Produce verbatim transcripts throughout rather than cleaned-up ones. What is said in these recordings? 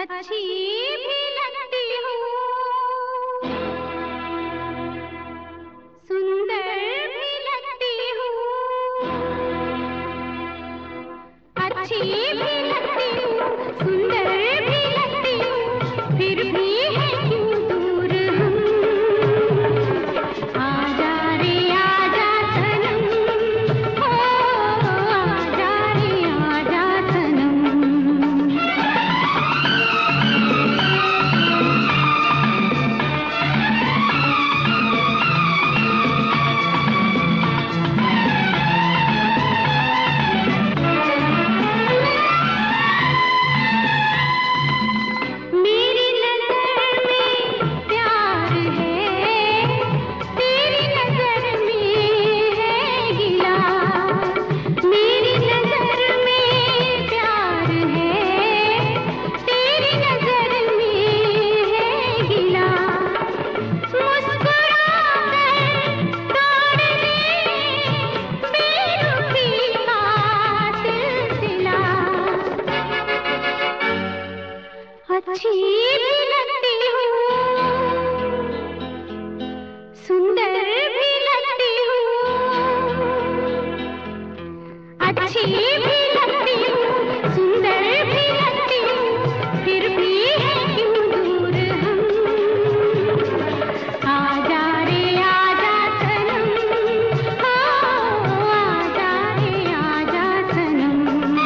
अच्छी भी लगती हूँ, सुंदर भी लगती हूँ, अच्छी भी लगती हूँ, सुंदर भी लगती हूँ, फिर भी है क्यों दूर हम। आजा रे आजा सनम, ओ आजा रे आजा सनम। मेरी नजर में प्यार है, तेरी नजर में है गिला। मेरी नजर में प्यार है, तेरी नजर में है गिला। मुस्कुरा कर तोड़ दे बेरुखी का सिलसिला। अच्छी भी लगती हूँ, सुंदर भी लगती हूँ, अच्छी भी लगती हूँ, सुंदर भी लगती हूँ, फिर भी है क्यों दूर हम। आजा रे आजा सनम, हो आजा रे आजा सनम।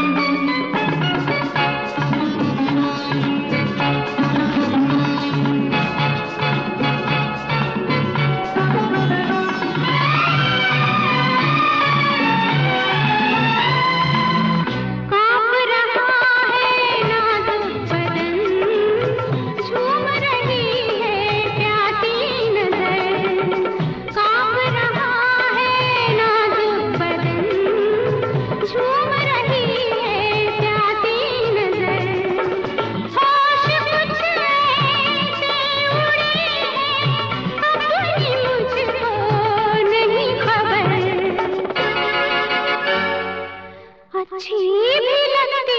कांप रहा है नाजुक बदन, झूम रही है प्यासी नजर। कांप रहा है नाजुक बदन, झूम रही है प्यासी नजर। होश कुछ ऐसे उड़े हैं, अपनी मुझको नहीं खबर। अच्छी भी लगती